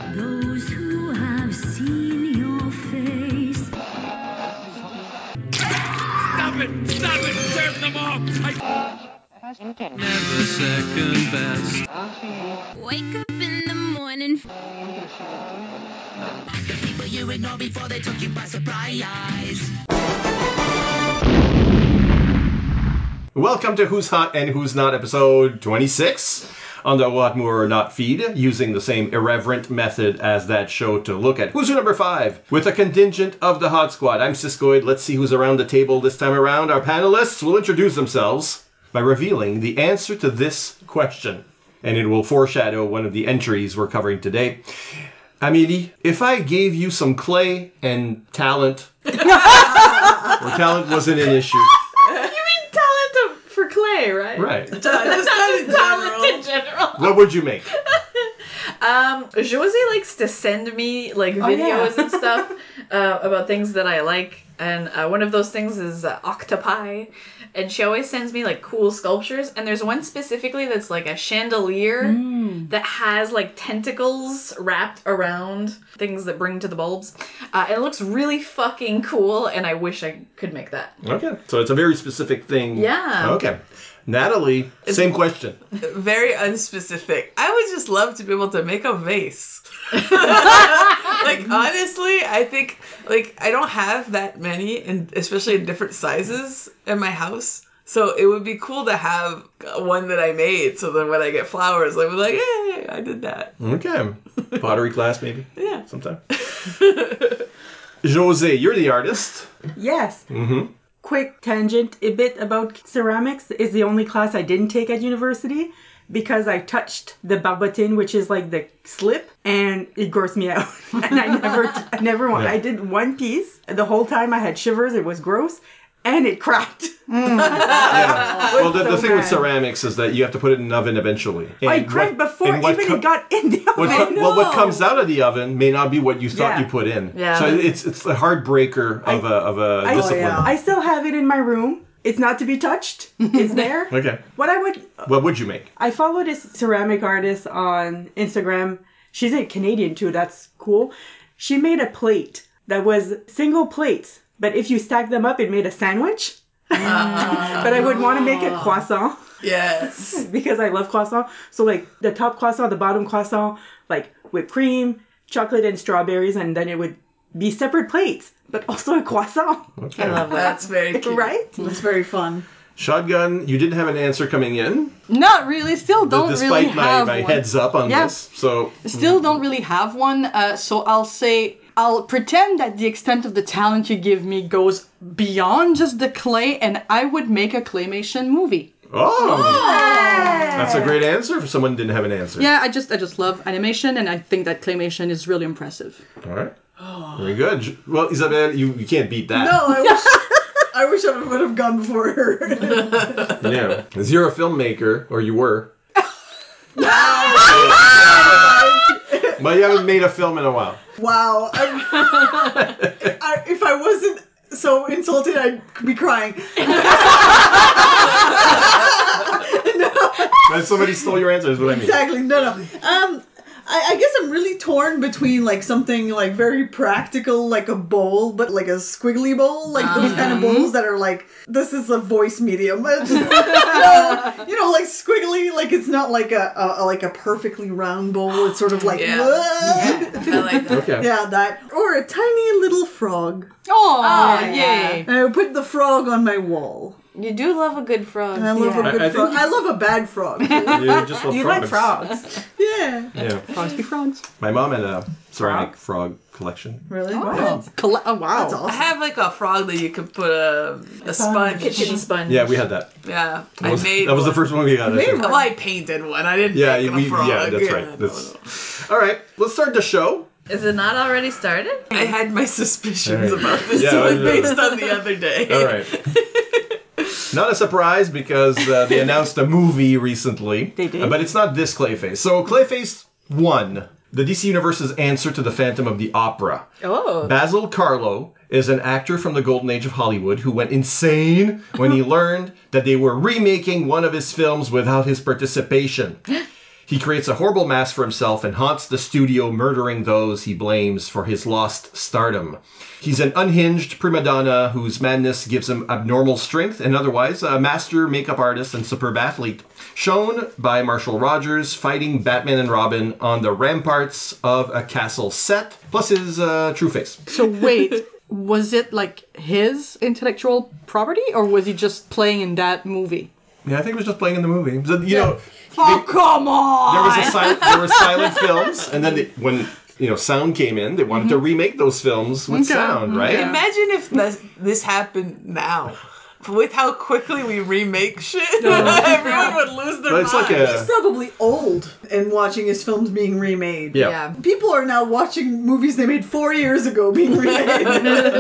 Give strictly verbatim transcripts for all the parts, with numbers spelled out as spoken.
Those who have seen your face. Stop it! Stop it! Serve them all! I... Never second best. Wake up in the morning. The people you ignore before they took you by surprise. Welcome to Who's Hot and Who's Not, episode twenty-six on the What More or Not feed, using the same irreverent method as that show to look at Who's Who number five with a contingent of the Hot Squad. I'm Siskoid. Let's see who's around the table this time around. Our panelists will introduce themselves by revealing the answer to this question, and it will foreshadow one of the entries we're covering today. Amélie, if I gave you some clay and talent, where talent wasn't an issue. For clay, right? Right. Just talent in general. What would you make? Um, Josie likes to send me like videos Oh, yeah. and stuff uh, about things that I like, and uh, one of those things is uh, octopi, and she always sends me like cool sculptures. And there's one specifically that's like a chandelier Mm. that has like tentacles wrapped around things that bring to the bulbs. Uh, it looks really fucking cool, and I wish I could make that. Okay, so it's a very specific thing. Yeah. Okay. Natalie, same question. Very unspecific. I would just love to be able to make a vase. Like, honestly, I think, like, I don't have that many, and especially in different sizes in my house. So it would be cool to have one that I made, so then when I get flowers, I'll be like, hey, I did that. Okay. Pottery class, maybe? Yeah. Sometime. Jose, you're the artist. Yes. Mm-hmm. Quick tangent, a bit about ceramics is the only class I didn't take at university because I touched the barbotine, which is like the slip, and it grossed me out. And I never, I never, Yeah. I did one piece. The whole time I had shivers, it was gross, and it cracked. Yeah. Well, the, the so thing with mad. ceramics is that you have to put it in an oven eventually. I And cried what- before and what even co- it got in the oven. What co- well, what comes out of the oven may not be what you thought Yeah. you put in. Yeah. So it's it's the heartbreaker of a of a I, discipline. I still have it in my room. It's not to be touched. It's there. Okay. What I would, What would you make? I follow this ceramic artist on Instagram. She's a Canadian too. That's cool. She made a plate that was single plates, but if you stack them up, it made a sandwich. But I would want to make a croissant Yes. because I love croissant. So like the top croissant, the bottom croissant, like whipped cream, chocolate, and strawberries, and then it would be separate plates, but also a croissant. Okay. I love that. That's very cute. Right? That's very fun. Shotgun, you didn't have an answer coming in, Not really. Still don't despite really my, have my one. heads up on Yeah. this. So Still don't really have one. Uh, so I'll say I'll pretend that the extent of the talent you give me goes beyond just the clay, and I would make a claymation movie. Oh, that's a great answer for someone who didn't have an answer. Yeah, I just I just love animation, and I think that claymation is really impressive. All right. Very good. J- Well, Isabel, you, you can't beat that. Oh, No, I wish I wish I would have gone before her. Yeah. Because you're a filmmaker, or you were. But you haven't made a film in a while. Wow. I'm- I, if I wasn't so insulted, I'd be crying. But somebody stole your answer, is what I mean. Exactly. No, no. Um, I, I guess I'm really torn between like something like very practical, like a bowl, but like a squiggly bowl, like those kind of bowls that are like, this is a voice medium. It's, you, know, you know, like squiggly, like it's not like a, a like a perfectly round bowl. It's sort of like, Yeah. "What?" I like that. Okay. Yeah, that. Or a tiny little frog. Oh, yeah. yay! And I would put the frog on my wall. You do love a good frog. I love Yeah. a good I- I frog. think I love a bad frog. You just love You frogs. like frogs. Yeah. Yeah. Frogs be frogs. My mom had a ceramic frog collection. Really? Oh, colle- oh wow. That's I awesome. have like a frog that you could put a, a sponge. Kitchen sponge. Yeah, we had that. Yeah, That I was, made that was the one. first one we got. I think. Well, I painted one. I didn't Yeah, make we, a frog. yeah, that's Yeah, right. no, That's, all right, let's start the show. Is it not already started? no. I had my suspicions All right. about this Yeah, one I know. based on the other day. All right. Not a surprise because uh, they announced a movie recently. They did? Uh, but it's not this Clayface. So Clayface one, the D C Universe's answer to the Phantom of the Opera. Oh. Basil Carlo is an actor from the golden age of Hollywood who went insane when he learned that they were remaking one of his films without his participation. He creates a horrible mask for himself and haunts the studio, murdering those he blames for his lost stardom. He's an unhinged prima donna whose madness gives him abnormal strength and otherwise a master makeup artist and superb athlete. Shown by Marshall Rogers fighting Batman and Robin on the ramparts of a castle set, plus his uh, true face. So wait, was it like his intellectual property or was he just playing in that movie? Yeah, I think it was just playing in the movie. So, you know, Oh, come on! there was a sil- there were silent films, and then they, when you know sound came in, they wanted mm-hmm. to remake those films with okay. sound, right? Okay. Imagine if this, this happened now. With how quickly we remake shit, everyone would lose their But it's mind. like a- He's probably old and watching his films being remade. Yeah. Yeah. People are now watching movies they made four years ago being remade.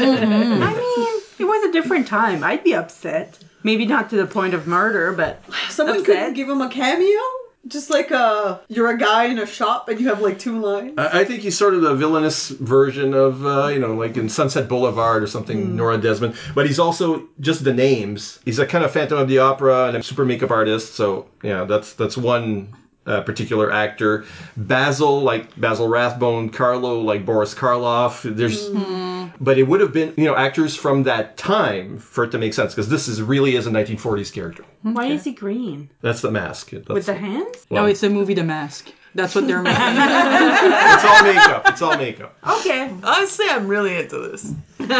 I mean, it was a different time. I'd be upset. Maybe not to the point of murder, but Someone upset. couldn't give him a cameo? Just like uh, you're a guy in a shop and you have like two lines? I I think he's sort of the villainous version of, uh, you know, like in Sunset Boulevard or something, Nora Desmond. But he's also just the names. He's a kind of Phantom of the Opera and a super makeup artist. So, yeah, that's that's one uh, particular actor. Basil, like Basil Rathbone. Carlo, like Boris Karloff. There's, but it would have been, you know, actors from that time for it to make sense because this is really is a nineteen forties character. Why is he green? That's the mask. That's, With the hands? well, No, it's a movie, The Mask. That's what they're making. it's all makeup. It's all makeup. Okay. Honestly, I'm really into this.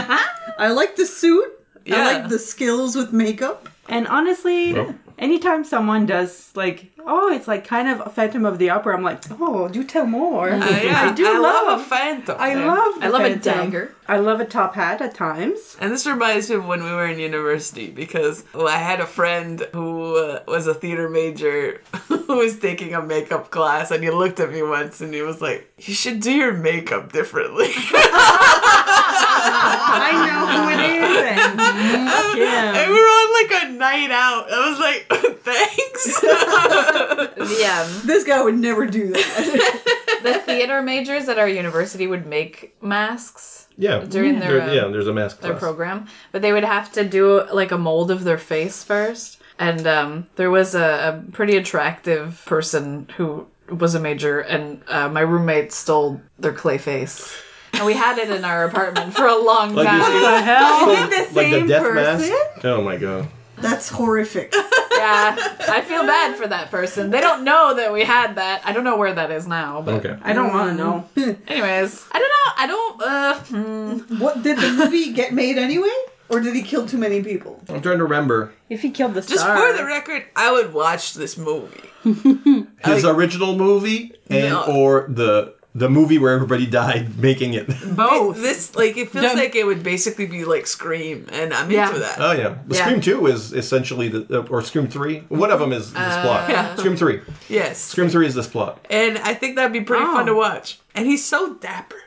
I like the suit. Yeah. I like the skills with makeup. And honestly, Well. anytime someone does like, oh, it's like kind of a Phantom of the Opera, I'm like, oh, do tell more. Uh, yeah, I do I love, love. a phantom. I love. The I love a Phantom. dagger. I love a top hat at times. And this reminds me of when we were in university because well, I had a friend who uh, was a theater major who was taking a makeup class and he looked at me once and he was like, you should do your makeup differently. I know who it is. And fuck him. And we were on like a night out. I was like, thanks. Yeah. This guy would never do that. The theater majors at our university would make masks Yeah. during their There- uh, yeah, there's a mask their class. program, but they would have to do like a mold of their face first. And um, there was a, a pretty attractive person who was a major, and uh, my roommate stole their clay face. And we had it in our apartment for a long Like time. this- What the hell? So, Is it the like the same death person? mask? Oh my god. That's horrific. Yeah, I feel bad for that person. They don't know that we had that. I don't know where that is now. But Okay. I don't want to know. anyways, I don't know. I don't. Uh, hmm. What did the movie get made anyway? Or did he kill too many people? I'm trying to remember. If he killed the Just star. for the record, I would watch this movie. His original movie and No. or the the movie where everybody died making it. both. This, like, it feels The- like it would basically be like Scream, and I'm Yeah. into that. Oh yeah. The Yeah. Scream two is essentially the or Scream three. One of them is this plot. Yeah. Scream three. Yes. Scream three is this plot. And I think that'd be pretty Oh. fun to watch. And he's so dapper.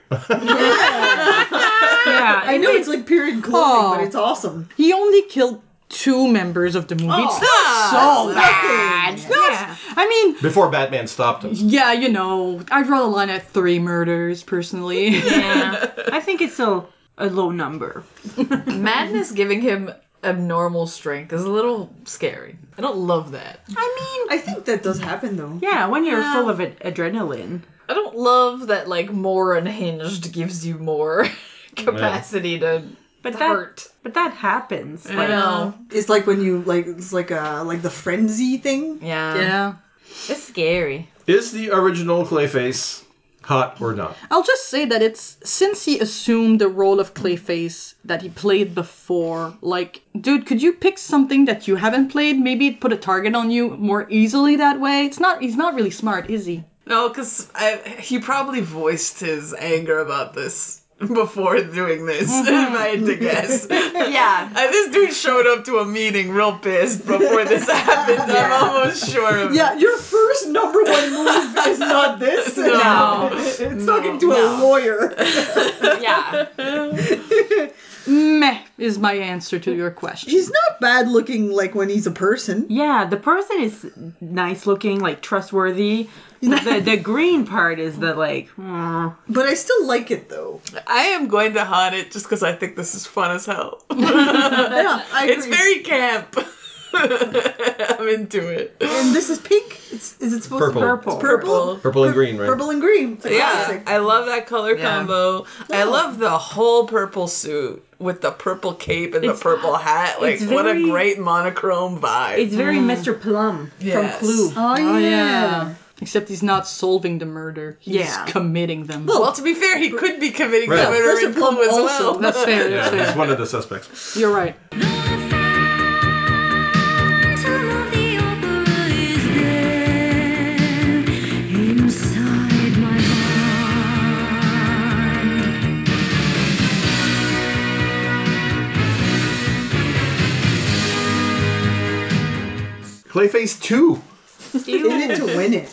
yeah, I know it's like period clothing, Oh. but it's awesome. He only killed two members of the movie. Oh. It's not so Nothing. bad. It's not- Yeah. I mean, Before Batman stopped him. yeah, you know, I'd draw the line at three murders, personally. Yeah. I think it's a, a low number. Madness giving him abnormal strength is a little scary. I don't love that. I mean, I think that does happen though. yeah, when you're full of ad- adrenaline. I don't love that like more unhinged gives you more capacity to But that, hurt. but that happens. I Like, know. It's like when you like it's like a like the frenzy thing. Yeah. Yeah. It's scary. Is the original Clayface hot or not? I'll just say that it's since he assumed the role of Clayface that he played before, like, dude, could you pick something that you haven't played? Maybe put a target on you more easily that way. It's not he's not really smart, is he? No, because he probably voiced his anger about this before doing this, if I had to guess. Yeah. And this dude showed up to a meeting real pissed before this happened. I'm almost sure of Yeah, your first number one move is not this. No. It's talking to a lawyer. Yeah. Meh is my answer to your question. He's not bad looking like when he's a person. yeah, the person is nice looking, like trustworthy. the the green part is the like. mm. But I still like it though. I am going to haunt it just because I think this is fun as hell. Yeah, I agree. It's very camp. I'm into it. And this is pink. It's, is it supposed Purple. to be Purple. It's purple? Purple and green, right? Purple and green. It's a Yeah, classic. I love that color Yeah. combo. I love the whole purple suit with the purple cape and It's- the purple hat. Like, it's what a very- great monochrome vibe. It's very Mister Plum Yes. from Clue. Oh, yeah. Oh yeah. Except he's not solving the murder. He's Yeah. committing them. Well, to be fair, he could be committing Right. the murder Mister in Plum Clue as also. well. That's fair. That's Yeah, fair. he's one of the suspects. You're right. Phantom of the opera is there inside my mind. Clayface two. In it to win it.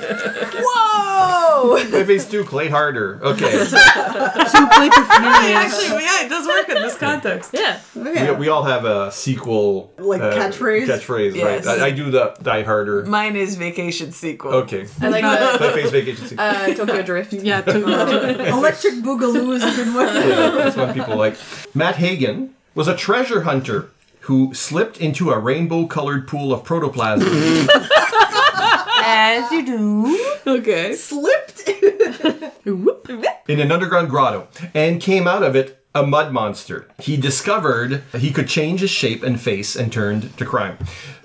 Whoa! Clayface two, Clay Harder. Okay. Actually, yeah, it does work in this context. Yeah. We, we all have a sequel. Like uh, catchphrase? Catchphrase, Yes. right? I, I do the Die Harder. Mine is Vacation Sequel. Okay. I like the Clayface Vacation Sequel. uh, Tokyo Drift. Yeah. To, Electric Boogaloo is a good one. Yeah, that's one people like. Matt Hagen was a treasure hunter who slipped into a rainbow-colored pool of protoplasm As you do. Okay. Slipped. in an underground grotto and came out of it a mud monster. He discovered he could change his shape and face and turned to crime.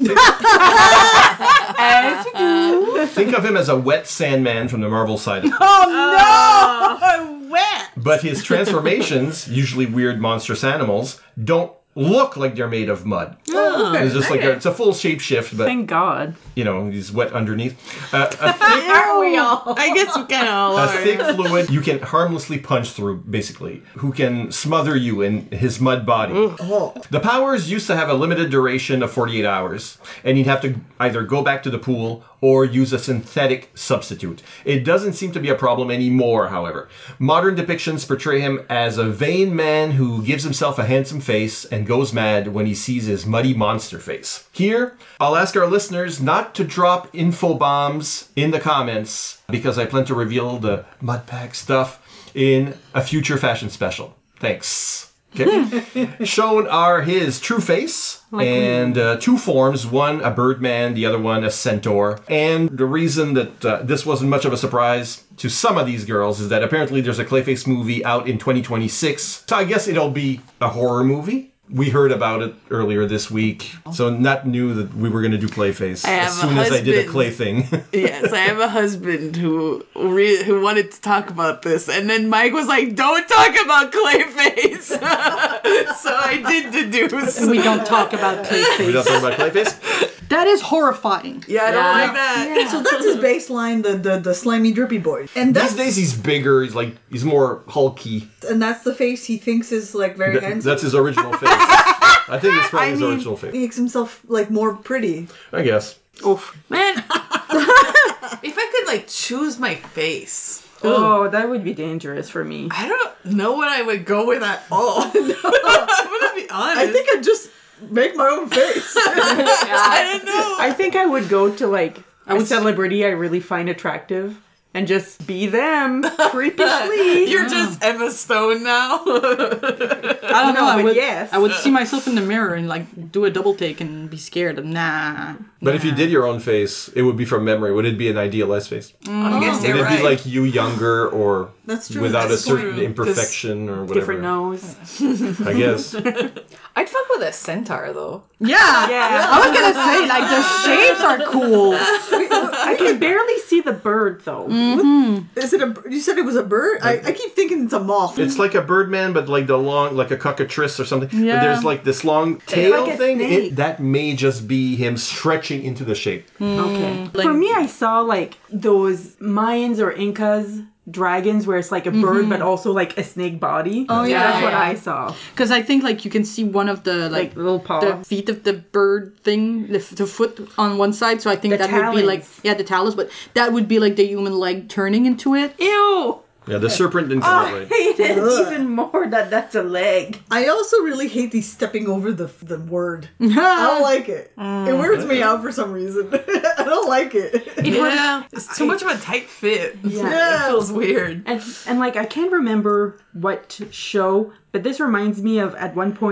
As you do. Think of him as a wet Sandman from the Marvel side. Of Oh no! Wet. But his transformations, usually weird monstrous animals, don't look like they're made of mud. Oh, okay. It's just like a, it's a full shape shift, but Thank God. you know he's wet underneath. Uh, a thick, Are we all? I guess we kind of all a are. thick fluid you can harmlessly punch through, basically, who can smother you in his mud body. Oh. The powers used to have a limited duration of forty-eight hours, and you'd have to either go back to the pool or use a synthetic substitute. It doesn't seem to be a problem anymore, however. Modern depictions portray him as a vain man who gives himself a handsome face and goes mad when he sees his muddy monster face. Here, I'll ask our listeners not to drop info bombs in the comments because I plan to reveal the Mudpack stuff in a future fashion special. Thanks. Okay. Shown are his true face and uh, two forms, one a birdman, the other one a centaur. And the reason that uh, this wasn't much of a surprise to some of these girls is that apparently there's a Clayface movie out in twenty twenty-six. So I guess it'll be a horror movie. We heard about it earlier this week, so not new that we were going to do Clayface I have as a soon as I did a husband. Clay thing. Yes, I have a husband who re- who wanted to talk about this, and then Mike was like, "Don't talk about Clayface." So I did deduce. we don't talk about we Clayface. don't talk about Clayface? That is horrifying. Yeah, I don't Yeah. like that. So that's his baseline, the, the the slimy drippy boy, and that's These days he's bigger, he's like, he's more hulky. and that's the face he thinks is like very That- handsome. that's his original face. I think it's probably I his mean, original he face. makes himself like more pretty. I guess. Oof. Man, if I could like choose my face, Oh, that would be dangerous for me. I don't know what I would go with at all. I'm gonna be honest. I think I'd just make my own face. I don't know. I think I would go to like a celebrity I really find attractive and just be them creepishly. You're just Emma Stone now. I don't know. No, I but would. yes. I would see myself in the mirror and like do a double take and be scared. Nah. But if you did your own face, it would be from memory. Would it be an idealized face? I guess Would you're it right. be like you younger or That's true. without That's a certain true. imperfection or whatever? Different nose. I guess. I'd fuck with a centaur though. Yeah. Yeah. I was gonna say like the shapes are cool. I can barely see the bird though. Is it a? You said it was a bird. I, I keep thinking it's a moth. It's like a birdman, but like the long, like a cockatrice or something. Yeah. But there's like this long tail like a thing. snake. It, that may just be him stretching into the shape. Okay. Like- For me, I saw like those Mayans or Incas dragons where it's like a bird but also like a snake body. Oh yeah, That's what yeah. I saw. Because I think like you can see one of the like, Like little paw. the feet of the bird thing, the, the foot on one side. So I think The that would be like talons. yeah the talons, but that would be like the human leg turning into it. Ew! Yeah, the serpent didn't come out I right. hate it even more that that's a leg. I also really hate these stepping over the the word. I don't like it. It weirds me out for some reason. I don't like it. yeah, it's too much of a tight fit. Yeah. It feels weird. And and like I can't remember what show, but this reminds me of at one point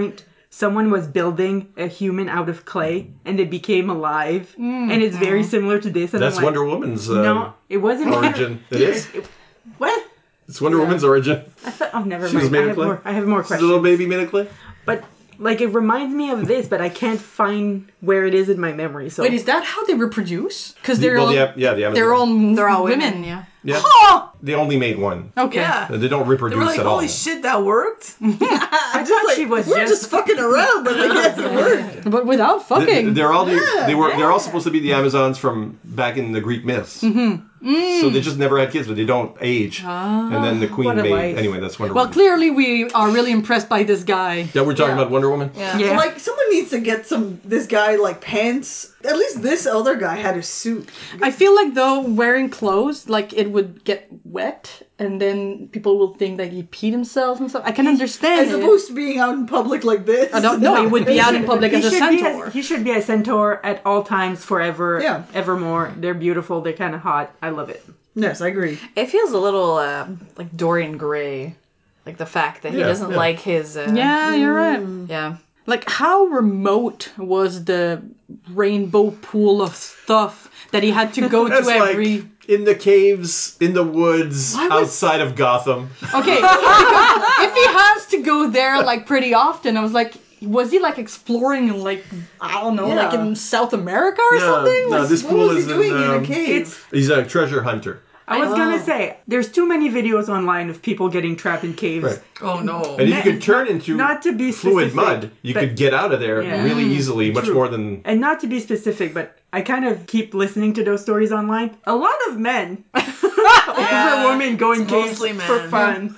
someone was building a human out of clay and they became alive, and it's very similar to this. And That's I'm like, Wonder Woman's um, no, it wasn't origin. It is? What? It's Wonder Woman's origin. I thought, oh, never She was mind. made I of have clay? more. I have more She's a questions. little baby made of clay? But like, it reminds me of this, but I can't find where it is in my memory. So Wait, is that how they reproduce? Because they're well, all yeah, yeah, the they're all Amazon. They're all women. women, yeah. Yeah. Oh! They only made one. Okay. Yeah. They don't They reproduce were like, at all. holy shit, that worked? I thought she was We're just, just fucking around, but I guess it worked. But without They- fucking. They're all the, they were they're all supposed to be the Amazons from back in the Greek myths. Mm-hmm. So they just never had kids, but they don't age. And then the queen what a made life. anyway. That's Wonder Well, Woman. clearly we are really impressed by this guy. Yeah, we're talking Yeah. about Wonder Woman. Yeah. yeah. Like, someone needs to get some, this guy, like, pants. At least this other guy had a suit. I feel like though wearing clothes, like it would get wet, and then people will think that he peed himself and stuff. I can understand As it. opposed to being out in public like this. I don't know. He would be out in public he as a should be centaur. he should be a centaur at all times, forever, Yeah. evermore. They're beautiful. They're kind of hot. I love it. Yes, I agree. It feels a little uh, like Dorian Gray. Like the fact that he Yeah, doesn't yeah. like his. Uh, Yeah, you're right. Yeah. Like, how remote was the rainbow pool of stuff that he had to go That's to every... like in the caves, in the woods, outside of Gotham. Okay, because if he has to go there, like, pretty often, I was like, was he, like, exploring, like, I don't know, like Yeah. in South America or something? no, Like, this What pool was he is doing in. in, Um, a cave? he's a treasure hunter. I was gonna say, there's too many videos online of people getting trapped in caves. Right. Oh, no. And if you could turn into Not to be fluid specific, mud, you but- could get out of there Yeah. really easily, much True. more than. And not to be specific, but I kind of keep listening to those stories online. A lot of men over women going it's caves mostly for men. fun.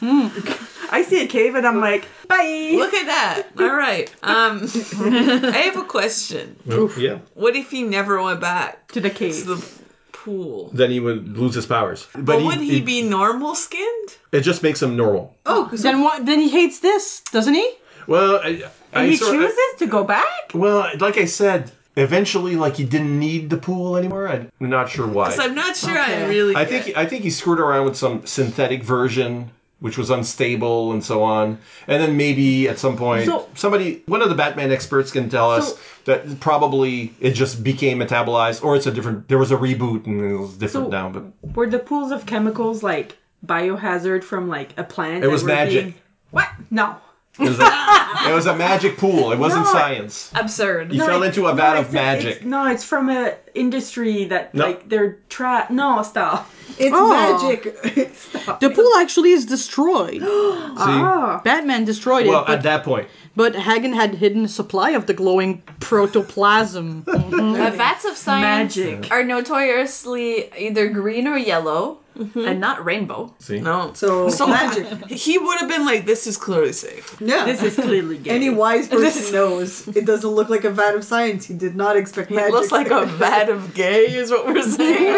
I see a cave and I'm like, bye. Look at that. All right. Um, I have a question. Yeah. What if he never went back to the to cave. the pool? Then he would lose his powers. But, But would he be normal skinned? It just makes him normal. Oh, so then what? Then he hates this, doesn't he? Well, I, I And he sort- chooses to go back? Well, like I said, eventually, like he didn't need the pool anymore. I'm not sure why. Because I'm not sure Okay. I really. I get- think I think he screwed around with some synthetic version, which was unstable and so on. And then maybe at some point, So- somebody, one of the Batman experts, can tell us So- that probably it just became metabolized, or it's a different. There was a reboot and it was different So- now. But Were the pools of chemicals like biohazard from like a plant? It that was were magic. being- What? No. it was, a, it was a magic pool. It wasn't No. science. Absurd. He No, fell it- into a no, vat of it's magic. it's- no, it's from a industry that No. like they're tra. No, stop. it's Oh. magic. The pool actually is destroyed. See? Ah. Batman destroyed Well, it, but, at that point, but Hagen had hidden a supply of the glowing protoplasm. Uh, vats of science Magic. are notoriously either green or yellow, and not rainbow. see, No. So, So magic. he would have been like, this is clearly safe. Yeah. This is clearly gay. Any wise person knows it doesn't look like a vat of science. He did not expect It magic. looks like a vat of gay, is what we're saying.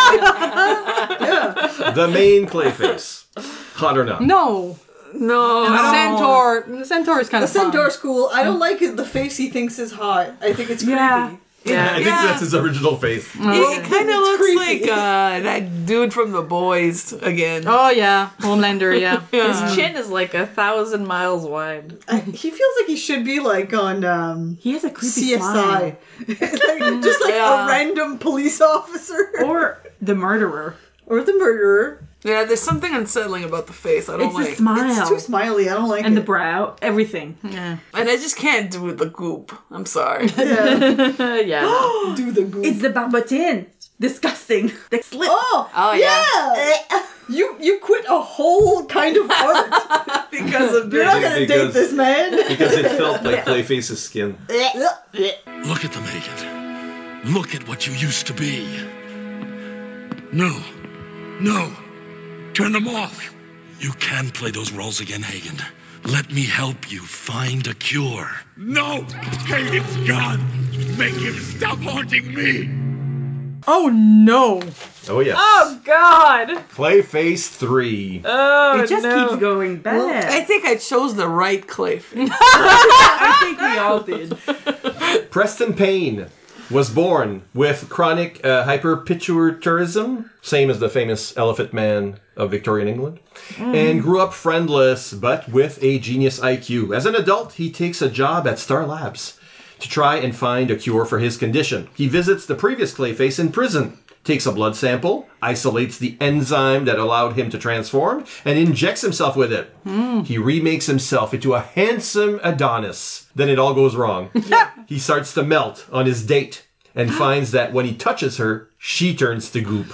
the main Clayface, hot or not? No, No. the centaur. The centaur is kind The of fun. centaur's cool. I don't like it, the face he thinks is hot. I think it's creepy. Yeah. I think Yeah. that's his original face. He kind of looks creepy. like uh, that dude from The Boys again. Oh yeah, Homelander. Yeah. His chin is like a thousand miles wide. I, he feels like he should be like on um, He has a creepy C S smile. I. like, just like Yeah. a random police officer. Or the murderer. Or the murderer. Yeah, there's something unsettling about the face. I don't It's like. the smile. It's too smiley. I don't like and it. the brow. Everything. Yeah. And I just can't do the goop. I'm sorry. Yeah. Uh, yeah. no. Do the goop. It's the barbotin. Disgusting. The slip. Oh, Oh, yeah. You you quit a whole kind of art because of You're not this. gonna Because- date this man. Because it felt like Clayface's skin. Look at them, Hagen. Look at what you used to be. No. No. Turn them off. You can play those roles again, Hagen. Let me help you find a cure. No! Hagen's gone! Make him stop haunting me! Oh no. Oh yeah. Oh God. Clayface three. Oh It just no. keeps going bad. I think I chose the right clay face. I think we all did. Preston Payne. was born with chronic uh, hyperpituitarism, same as the famous Elephant Man of Victorian England, and grew up friendless but with a genius I Q. As an adult, he takes a job at Star Labs to try and find a cure for his condition. He visits the previous Clayface in prison, takes a blood sample, isolates the enzyme that allowed him to transform, and injects himself with it. Mm. He remakes himself into a handsome Adonis. Then it all goes wrong. He starts to melt on his date and finds that when he touches her, she turns to goop.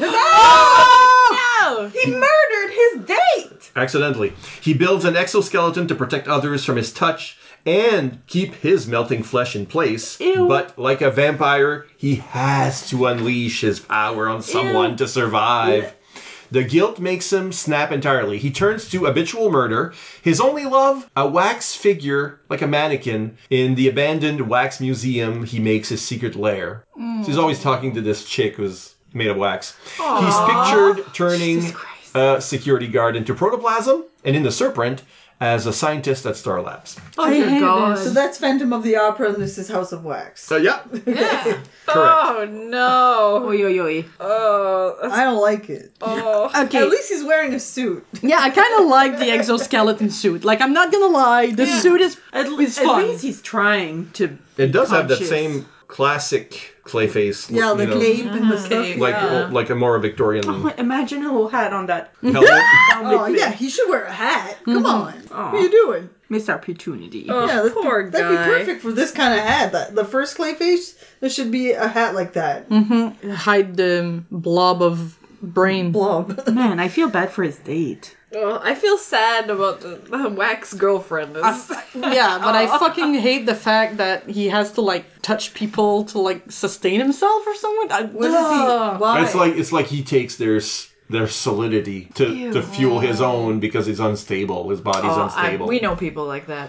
Oh, no! He murdered his date! Accidentally. He builds an exoskeleton to protect others from his touch and keep his melting flesh in place. Ew. But like a vampire, he has to unleash his power on someone Ew. to survive. Yeah. The guilt makes him snap entirely. He turns to habitual murder. His only love, a wax figure, like a mannequin, in the abandoned wax museum he makes his secret lair. Mm. So he's always talking to this chick who's made of wax. Aww. He's pictured turning a security guard into protoplasm, and in the Serpent, as a scientist at Star Labs. Oh, dear God. So that's Phantom of the Opera and this is House of Wax. So, uh, yeah. Yeah. Correct. Oh, no. Oy, oy, oy. Oh, that's... I don't like it. Oh. Okay. At least he's wearing a suit. Yeah, I kind of like the exoskeleton suit. Like, I'm not gonna lie, the yeah. suit is, at, is at fun. least he's trying to It does conscious. have that same classic Clayface look. Yeah, the you know, cape and the stuff. Like, yeah. like a more Victorian Oh, imagine a whole hat on that. helmet. Oh, yeah, he should wear a hat. Come mm-hmm. on. Aww. What are you doing? Missed opportunity. Oh, yeah, that's, poor that'd guy. be perfect for this kind of hat. That the first Clayface, there should be a hat like that. Mm-hmm. Hide the blob of brain. Blob. Man, I feel bad for his date. Oh, I feel sad about the, the wax girlfriend. Is... I, yeah, but I fucking hate the fact that he has to like touch people to like sustain himself or something. I, what is he? Why? It's like it's like he takes their their solidity to, to fuel his own because he's unstable. His body's oh, unstable. I, we know people like that.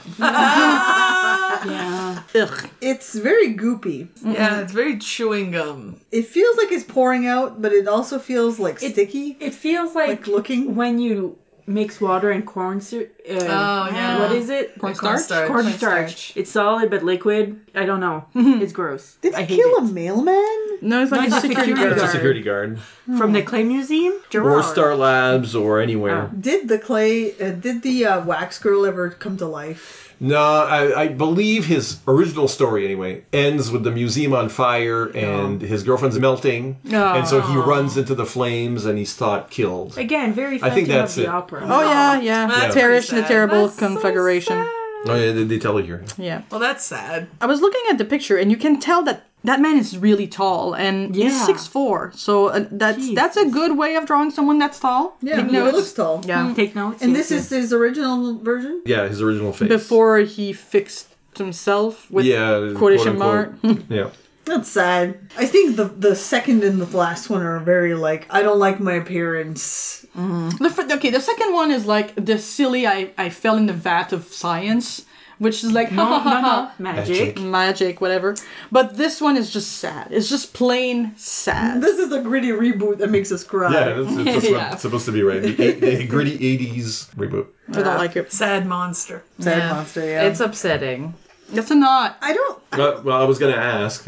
Yeah. Ugh. It's very goopy. Yeah, it's very chewing gum. It feels like it's pouring out, but it also feels like it, sticky. It feels like, like looking when you mix water and corn syrup. Uh, oh, yeah. What is it? Cornstarch? Cornstarch. It's solid but liquid. I don't know. It's gross. Did I he hate kill it. a mailman? No, it's like No, a it's a security security guard. It's a security guard. From the Clay Museum? Gerard. Or Star Labs or anywhere. Oh. Did the clay? Uh, did the uh, wax girl ever come to life? No, I, I believe his original story, anyway, ends with the museum on fire and oh. his girlfriend's melting. Oh. And so he runs into the flames and he's thought killed. Again, very I think that's of the it. opera. Oh, yeah, yeah. That's Perish in a sad. terrible That's so conflagration. sad. Oh, yeah, they, they tell it here. Yeah. Well, that's sad. I was looking at the picture and you can tell that that man is really tall and Yeah. he's six foot four. So uh, that's Jesus. that's a good way of drawing someone that's tall. Yeah, Take he notes. looks tall. Yeah. Mm, take notes. And yes, this yes. is his original version? Yeah, his original face. Before he fixed himself with yeah, quotation mark. Yeah. That's sad. I think the the second and the last one are very like, I don't like my appearance. Mm-hmm. The, fir- okay, the second one is like the silly I, I fell in the vat of science, which is like no, ha ha ha no, ha. no. Magic. Magic, whatever. But this one is just sad. It's just plain sad. This is the gritty reboot that makes us cry. Yeah, that's, that's what Yeah. it's supposed to be, right? The, the gritty eighties reboot. I don't like it. Sad monster. Sad Yeah. monster, yeah. It's upsetting. It's a not. I don't Well, well, I was going to ask.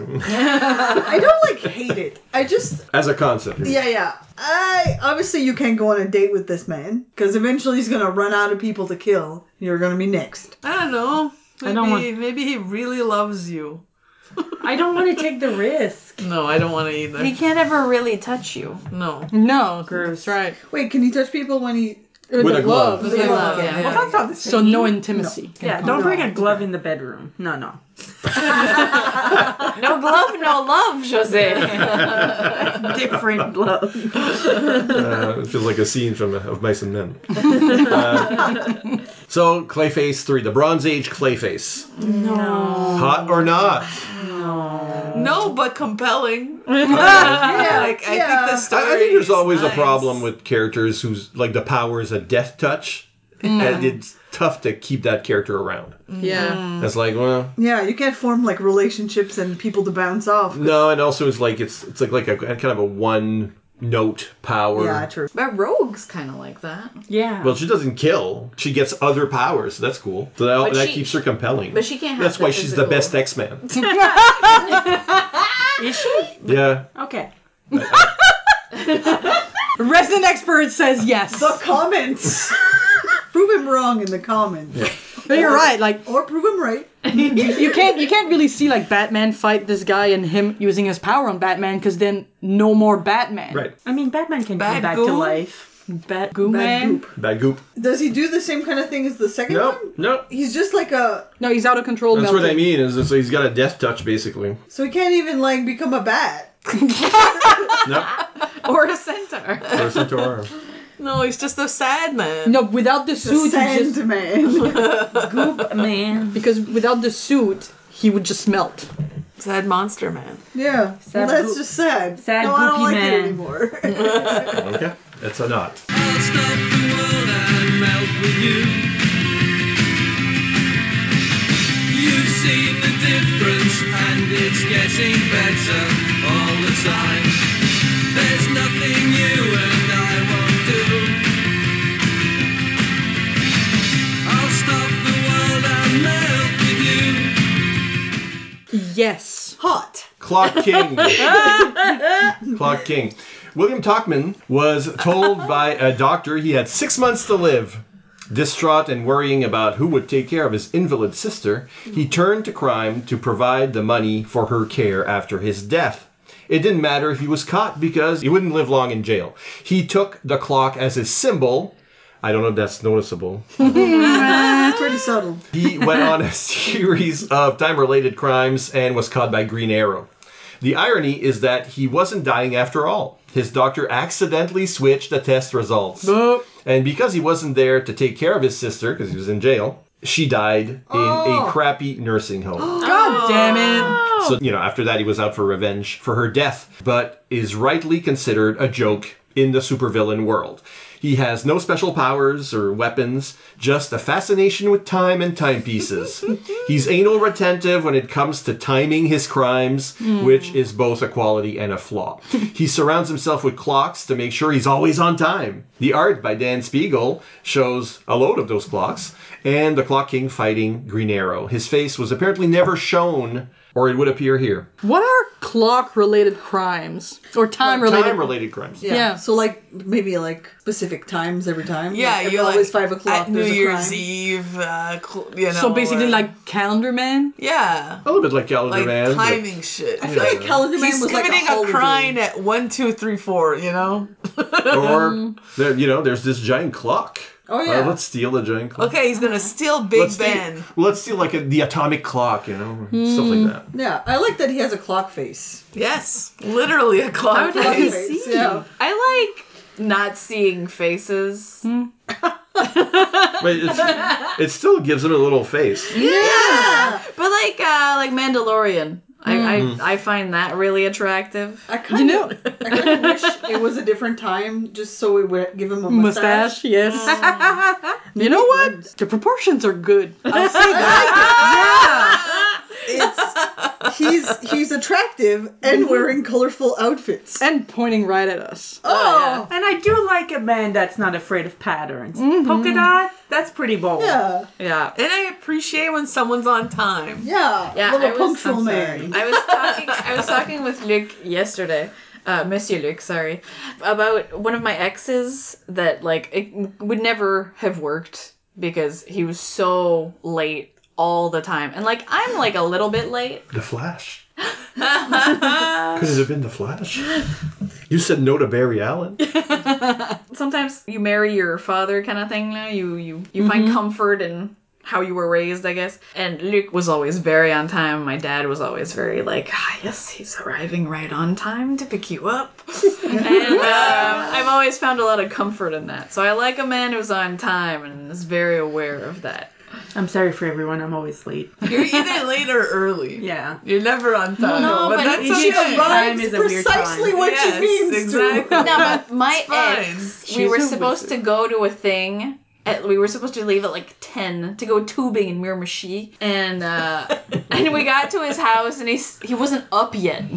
I don't like hate it. I just As a concept. yeah, yeah. I obviously you can't go on a date with this man because eventually he's gonna run out of people to kill. You're gonna be next. I don't know. Maybe, I don't want- maybe he really loves you. I don't want to take the risk. No, I don't want to either. He can't ever really touch you. No. No, that's right. Wait, can he touch people when he? With a glove. With a glove, Okay. yeah. Well, that's not the same. So no intimacy. Yeah, don't bring a glove in the bedroom. No, no. No glove, no love, Jose. Different glove. Uh, it feels like a scene from Of Mice and Men. Uh, so, Clayface three, the Bronze Age Clayface. No. Hot or not? No, but compelling. Yeah, Like, I yeah. think the story I, I think there's is always nice. a problem with characters whose, like, the power is a death touch. And it's tough to keep that character around. Yeah. It's like, well, Yeah, you can't form like relationships and people to bounce off. no, and also it's like it's it's like like a kind of a one note power. Yeah, true. But Rogue's kind of like that. Yeah. Well, she doesn't kill. She gets other powers. So that's cool. So that, But that she- keeps her compelling. but she can't have That's the why she's the physical- best X-Man. Is she? Yeah. Okay. Resident expert says yes. The comments. Prove him wrong in the comments. But you're right. Like Or prove him right. you can't you can't really see like Batman fight this guy and him using his power on Batman because then no more Batman. Right. I mean, Batman can Bad come back goo? to life. Bat Goo Bad Man. goop. Bad goop. Does he do the same kind of thing as the second No, one? no. He's just like a... No, he's out of control. That's melting. what I mean. Is so he's got a death touch basically. So he can't even, like, become a bat. No. Or a centaur. Or a centaur. No, he's just a sad man. No, without the The suit, he just Sandman. Goop man. because without the suit, he would just melt. Sad monster man. Yeah. Well, Sad that's goop- just sad. sad no, I don't goopy like man. it anymore. Okay. It's a knot. I'll stop the world and melt with you. You've seen the difference and it's getting better all the time. There's nothing you and I won't do. I'll stop the world and melt with you. Yes. Hot. Clock King. Clock King. William Talkman was told by a doctor he had six months to live. Distraught and worrying about who would take care of his invalid sister, he turned to crime to provide the money for her care after his death. It didn't matter if he was caught because he wouldn't live long in jail. He took the clock as his symbol. I don't know if that's noticeable. It's pretty subtle. He went on a series of time-related crimes and was caught by Green Arrow. The irony is that he wasn't dying after all. His doctor accidentally switched the test results. And because he wasn't there to take care of his sister, because he was in jail, she died in Oh. a crappy nursing home. God damn it. So, you know, after that he was out for revenge for her death, but is rightly considered a joke in the supervillain world. He has no special powers or weapons, just a fascination with time and timepieces. He's anal retentive when it comes to timing his crimes, which is both a quality and a flaw. He surrounds himself with clocks to make sure he's always on time. The art by Dan Spiegel shows a load of those clocks, and the Clock King fighting Green Arrow. His face was apparently never shown, or it would appear here. What are clock-related crimes or time-related? Time-related crimes. Yeah. Yeah. So, like, maybe, like, specific times every time. Yeah, like, you always like five o'clock. at New there's a Year's crime. Eve. Uh, cl- you know. So basically, or- like Calendar Man. yeah, A little bit like Calendar like Man. but- timing shit. I feel like Calendar Man He's was like a committing a, holiday. crime at one, two, three, four. You know. Or, there, you know, there's this giant clock. Oh, yeah. Uh, let's steal the giant clock. Okay, he's gonna steal Big let's Ben. Steal, let's steal like a, the atomic clock, you know, stuff like that. Yeah, I like that he has a clock face. Yes, literally a clock. How did Clock you face, see? yeah. I like not seeing faces. But it's, it still gives him a little face. Yeah, but like uh, like Mandalorian, I, I I find that really attractive. I kind You know- of, I kind of wish it was a different time, just so it would give him a mustache. Mustache, yes. You know what? The proportions are good. I'll say that. It's he's he's attractive and wearing colorful outfits. And pointing right at us. Oh, And I do like a man that's not afraid of patterns. Polka dot, that's pretty bold. yeah, Yeah. And I appreciate when someone's on time. yeah, Yeah, little I was- punctual I'm man. I was talking. I was talking with Luc yesterday, uh, Monsieur Luc, sorry, about one of my exes that like it would never have worked because he was so late all the time, and like I'm like a little bit late. The Flash. Could it have been the Flash? You said no to Barry Allen. Sometimes you marry your father, kind of thing. Now you you you find comfort in how you were raised, I guess. And Luc was always very on time. My dad was always very like, ah, yes, he's arriving right on time to pick you up. And uh, I've always found a lot of comfort in that. So I like a man who's on time and is very aware of that. I'm sorry for everyone, I'm always late. You're either late or early. Yeah. You're never on time. No, but, but that's it- She okay. Time arrives is a weird precisely time. what Yes, she means exactly. to. No, but my It's fine. ex, we She's were a supposed to go to a thing. At, we were supposed to leave at like ten to go tubing in Miramichi, and uh, and we got to his house and he he wasn't up yet.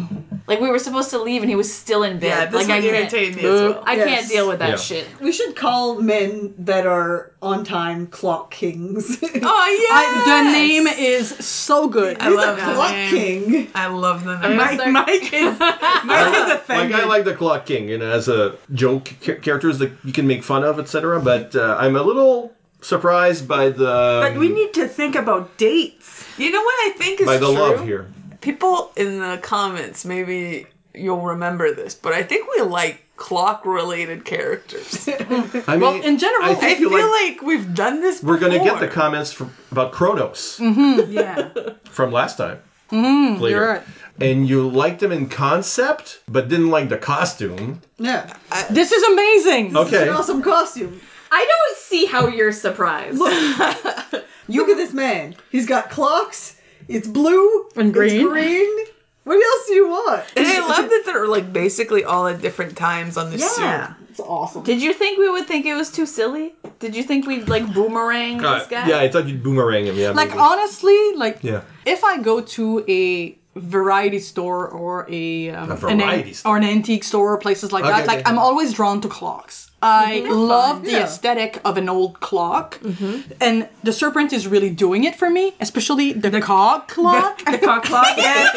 Like we were supposed to leave and he was still in bed. Yeah, this like would I can't, irritate me as well. I Yes. can't deal with that Yeah. shit. We should call men that are on time clock kings. Oh yeah. I, the name is so good. I love the Clock name. king. I love the name. Mike, Mike is Mike is Like offended. I like the Clock King, you know, as a joke cha- characters that you can make fun of, et cetera. But uh, I'm a little surprised by the But we need to think about dates. You know what I think is by the true? love here. People in the comments, maybe you'll remember this, but I think we like clock-related characters. I mean, Well, in general, I I think feel you like, like, we've done this we're before. gonna get the comments from, about Kronos Yeah. from last time. Mm-hmm, you're right. And you liked him in concept, but didn't like the costume. Yeah. This is amazing. It's Okay. an awesome costume. I don't see how you're surprised. Look at this man. He's got clocks. It's blue. And green. It's green. What else do you want? And I love that they're like basically all at different times on this Yeah. It's awesome. Did you think we would think it was too silly? Did you think we'd like boomerang Uh, this guy? yeah, I thought you'd boomerang him. Yeah, Like maybe. honestly, like Yeah. if I go to a variety store or a, um, A an variety an- store. or an antique store or places like Okay, that, like okay. I'm always drawn to clocks. I love the Yeah. aesthetic of an old clock, and the Serpent is really doing it for me, especially the, cock clock. The cock clock. Yeah.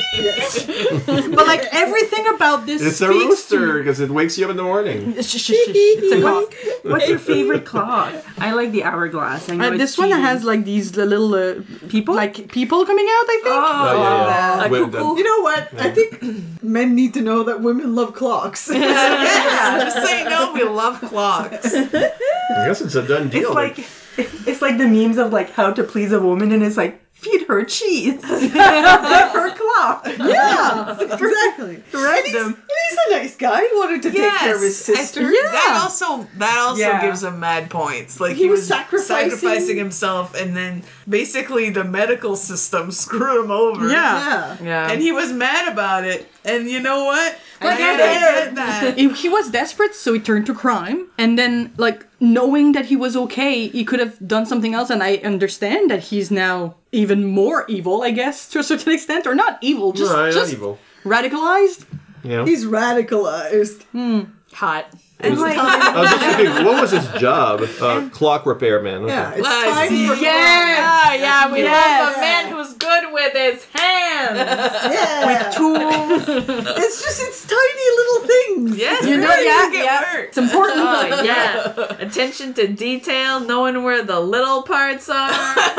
But like everything about this It's a speaks rooster because it wakes you up in the morning. to. Shh, shh, shh, shh. It's a cock. What's your favorite clock? I like the hourglass. I know Uh, it's this one cheating. has like these little uh, people. like people coming out. I think. Oh, Oh, yeah, yeah. A With cuckoo. the- You know what? I think men need to know that women love clocks. Yeah, just so you know, we love clocks. I guess it's a done It's deal. like it's like the memes of like how to please a woman, and it's like feed her cheese, get her clock. Yeah, exactly. Random. He's a nice guy. He wanted to take care of his I- sister. That also that also Yeah. gives him mad points. Like He he, was was, sacrificing- sacrificing himself, and then basically the medical system screwed him over. Yeah. Yeah. Yeah. And he was mad about it. And you know what? I get I it. get that. He he was desperate, so he turned to crime. And then, like, knowing that he was okay, he could have done something else. And I understand that he's now even more evil, I guess, to a certain extent. Or not evil, just, No, not just evil. radicalized. You know? He's radicalized. Hot. And like, I was just thinking, what was his job? Uh, clock repairman. Okay. Yeah, it's Well, time see, for Yeah, yeah, we Yes. love a man who's good with his hands. yeah. tools. It's just it's tiny little things. Yes, You know, really yeah, make it yeah. work. It's important. Oh yeah, attention to detail, knowing where the little parts are.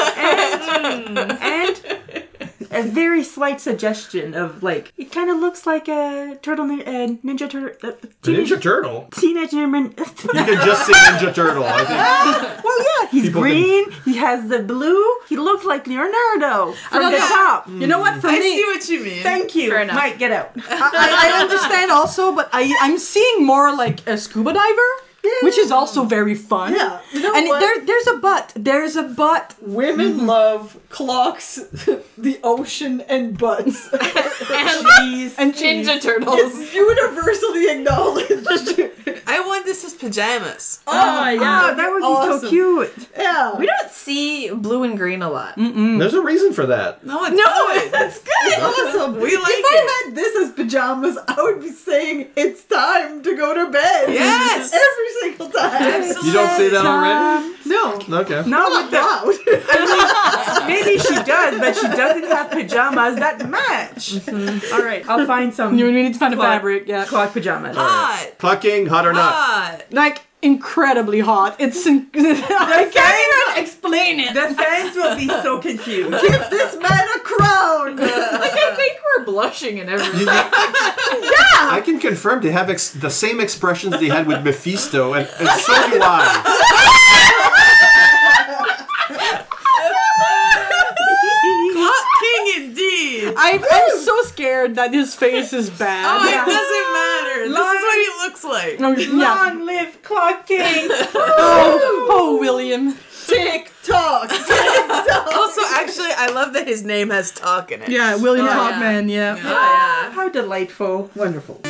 And a very slight suggestion of like it kind of looks like a turtle nin- uh, ninja turtle. Uh, The teenage, Ninja Turtle. teenage Ninja. You can just say Ninja Turtle. I think. Well, yeah, he's People green. He has the blue. He looks like Leonardo from don't the know. top. You know what? For I me, see what you mean. Thank you. Fair enough. Mike, get out. I, I understand also, but I, I'm seeing more like a scuba diver, which is also very fun. Yeah. You know and what? there, there's a but. There's a but. Women love clocks, the ocean, and butts. Cheese. And cheese. Ninja Turtles. It's universally acknowledged. I want this as pajamas. Oh yeah. Oh, that would be Awesome. so cute. Yeah. We don't see blue and green a lot. There's a reason for that. No, it's good. That's good. Awesome. We like if I had this as pajamas, I would be saying it's time to go to bed. Yes. Every single time. Absolutely. You don't say that already? No. Okay. Not Not with the. loud. Maybe she does, but she doesn't have pajamas that match. All right, I'll find some. You need to find a Clock. fabric, yeah. Clock pajamas. Hot. Clocking, hot or not? Hot. Like, incredibly hot. It's. In- I can't even explain it. The fans will be so confused. Give this man a crown. Like I think we're blushing and everything. I can confirm they have ex- the same expressions they had with Mephisto, and, and so do I. Clock King indeed. I, I'm so scared that his face is Oh, bad. it doesn't matter. This is what he looks like. Oh, yeah. Long live Clock King. Oh, oh, William. Tick tock. Tick tock. Also, actually, I love that his name has talk in it. Yeah, William Yeah. Clockman, yeah. Oh yeah. How delightful. Wonderful.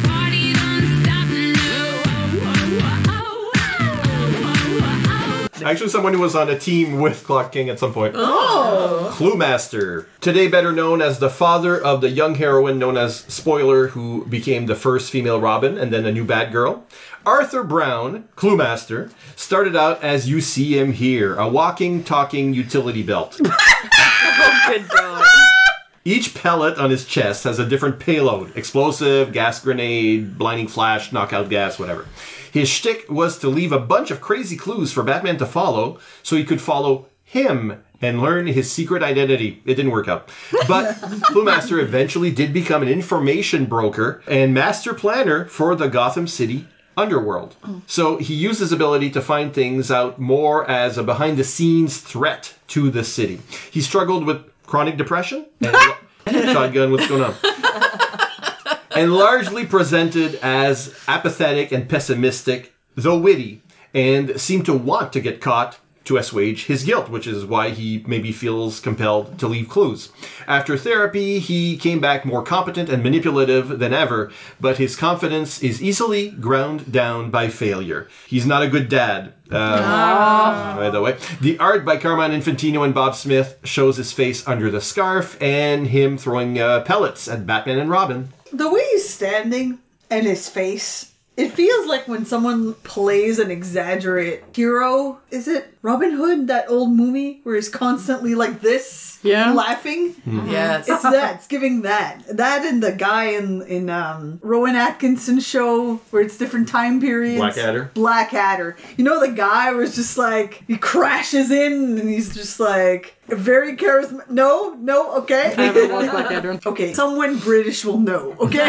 I Actually, someone who was on a team with Clock King at some point. Oh. Cluemaster. Today better known as the father of the young heroine known as Spoiler, who became the first female Robin and then a new Batgirl. Arthur Brown, Cluemaster, started out as you see him here, a walking, talking utility belt. Oh, good God. Each pellet on his chest has a different payload. Explosive, gas grenade, blinding flash, knockout gas, whatever. His shtick was to leave a bunch of crazy clues for Batman to follow so he could follow him and learn his secret identity. It didn't work out. But Cluemaster eventually did become an information broker and master planner for the Gotham City underworld. So he used his ability to find things out more as a behind-the-scenes threat to the city. He struggled with chronic depression and shotgun, what's going on? And largely presented as apathetic and pessimistic, though witty, and seemed to want to get caught to assuage his guilt, which is why he maybe feels compelled to leave clues. After therapy, he came back more competent and manipulative than ever, but his confidence is easily ground down by failure. He's not a good dad. Um, oh. By the way, the art by Carmine Infantino and Bob Smith shows his face under the scarf and him throwing uh, pellets at Batman and Robin. The way he's standing and his face, it feels like when someone plays an exaggerate hero. Is it Robin Hood, that old movie where he's constantly like this, yeah, laughing? Mm-hmm. Yes. It's that. It's giving that. That and the guy in, in um, Rowan Atkinson's show where it's different time periods. Blackadder. Blackadder. You know, the guy was just like, he crashes in and he's just like, very charismatic. No? No? Okay. I haven't watched Blackadder. Okay. Someone British will know. Okay?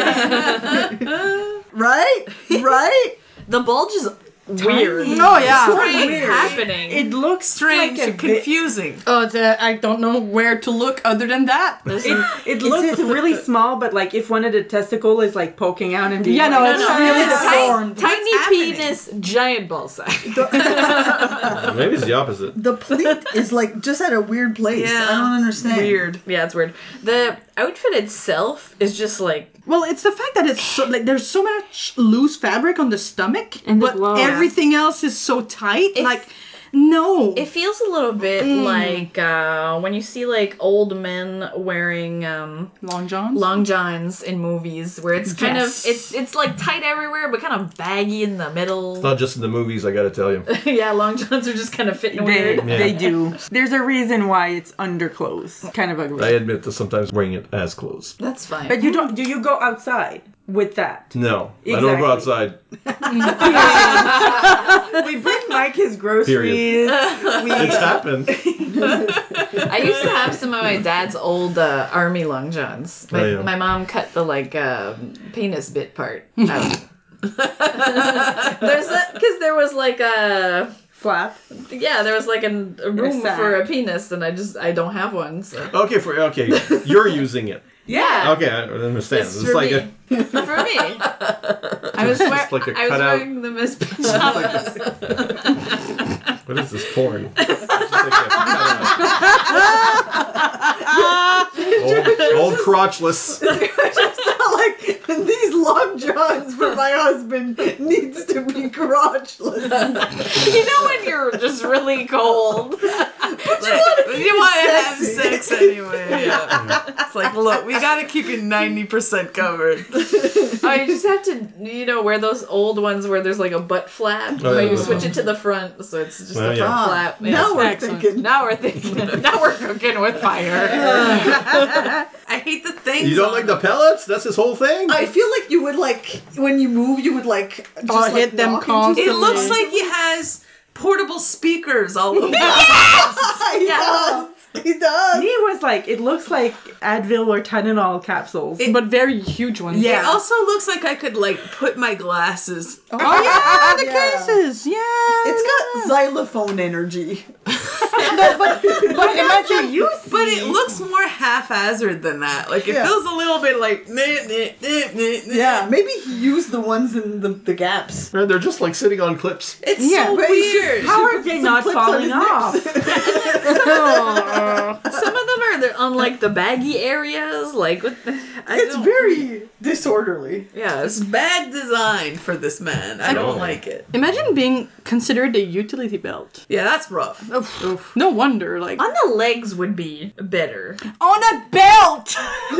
Right? Right? The bulge is weird. No, yeah. What's Weird. happening? It looks strange like a and bit- confusing. Oh, it's, uh, I don't know where to look other than that. It, it looks really small, but like if one of the testicle is like poking out and being Yeah, no, like, it's no, really yeah. deformed. Tiny happening? penis, giant ball sack. Maybe it's the opposite. The pleat is like just at a weird place. Yeah. I don't understand. Weird. Yeah, it's weird. The outfit itself is just like, Well, it's the fact that it's so, like there's so much loose fabric on the stomach, And the but glove. everything else is so tight. like, no. it feels a little bit like uh, when you see like old men wearing um, Long johns. long johns in movies, where it's kind Yes. of it's it's like tight everywhere, but kind of baggy in the middle. Not just in the movies, I gotta tell you. Yeah, long johns are just kind of fitting They, weird. Yeah. they do. There's a reason why it's underclothes. Kind of ugly. I admit to sometimes wearing it as clothes. That's fine. But you don't. Do you go outside with that? No, I don't go outside. We bring Mike his groceries. We, It's happened. I used to have some of my dad's old uh, army long johns. My, Oh, yeah. my mom cut the like um penis bit part out. There's because there was like a flap. yeah there was like an, a room sack. for a penis, and I just I don't have one. So Okay, for okay, you're using it. yeah, Okay, I understand. it's It's, for like me. a For me, I was, wear- like a I was cutout. wearing them as pajamas. what is this porn? It's just like a cutout. old, old crotchless. Like, these long johns for my husband needs to be crotchless. You know when you're just really cold. Like, you want to have sex anyway. Yeah. It's like, look, we got to keep you ninety percent covered. Oh, you just have to, you know, wear those old ones where there's like a butt flap, Oh, but yeah. you switch it to the front, so it's just Oh, the yeah. front Ah, flap. Yeah. now we're Excellent. thinking. Now we're thinking. Now we're cooking with fire. I hate the things. You don't on like the them. pellets? That's his whole thing? I feel like you would like when you move, you would like just Oh, like hit them walk into constantly. It looks like he has portable speakers all over. He does. He does. He was like, it looks like Advil or Tylenol capsules. but very huge ones. It also looks like I could like put my glasses. Oh yeah, the Yeah. cases. Yeah. It's got xylophone energy. but imagine you. But it looks more haphazard than that. Like it Yeah. feels a little bit like nah, nah, nah, nah, nah. Yeah, maybe he used the ones in the, the gaps. Man, they're just like sitting on clips. It's Yeah, so but he should- weird. How are they Some not clips on falling his nips. off? Some of them are the on like the baggy areas. Like, what the, I It's don't- very disorderly. yeah. It's It's, bad design for this man. I don't Oh. like it. Imagine being considered a utility belt. Yeah, that's rough. No wonder, like on the legs would be better. on a belt,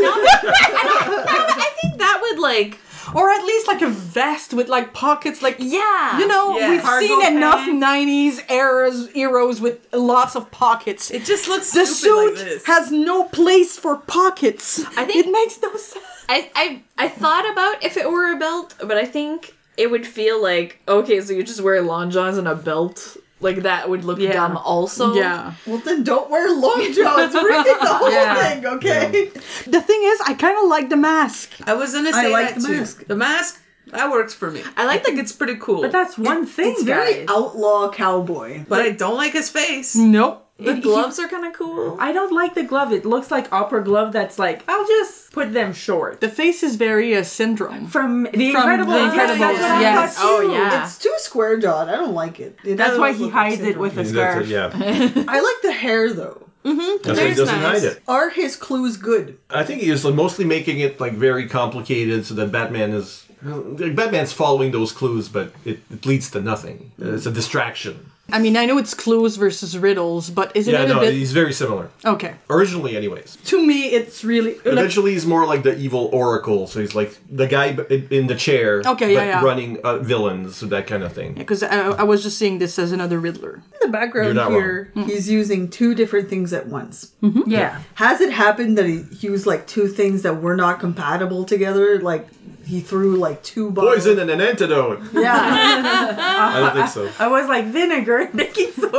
I think that would like. or at least like a vest with like pockets. Like Yeah. you know, Yeah. we've Cargo seen enough pants. nineties eras, eras with lots of pockets. It just looks The stupid suit like this. has no place for pockets. I think- it makes no sense. I, I I thought about if it were a belt, but I think it would feel like, okay, so you just wear long johns and a belt. Like, that would look Yeah. dumb also. Yeah. Well, then don't wear long johns. Rethink the whole Yeah. thing, okay? The thing is, I kind of like the mask. I was gonna I say like that the too. mask. The mask, that works for me. I like I think it's pretty cool. But that's one thing, It's very guys. outlaw cowboy. But I don't like his face. Nope. The gloves are kind of cool. I don't like the glove. It looks like opera glove that's like, I'll just put them short. The face is very uh, syndrome. From The From Incredibles. The Incredibles, that's what I yes. thought Oh, too. yeah. It's too square jawed. I don't like it. It That's does why look he like hides it syndrome. with a That's scarf. it, yeah. I like the hair though. That's why he doesn't nice. hide it. Are his clues good? I think he is mostly making it like very complicated so that Batman is. Like, Batman's following those clues, but it, it leads to nothing. It's a distraction. I mean, I know it's clues versus riddles, but isn't Yeah, it a no, bit... he's very similar. Okay. Originally, anyways. To me, it's really... Like, Eventually, he's more like the evil Oracle. So he's like the guy b- in the chair, Okay, yeah, but yeah. running uh, villains, that kind of thing. because I, I was just seeing this as another Riddler. In the background You're not here, he's using two different things at once. Yeah. Has it happened that he used like two things that were not compatible together? Like he threw like two bottles. Poison and an antidote. Yeah. I don't think so. I was like vinegar and baking soda.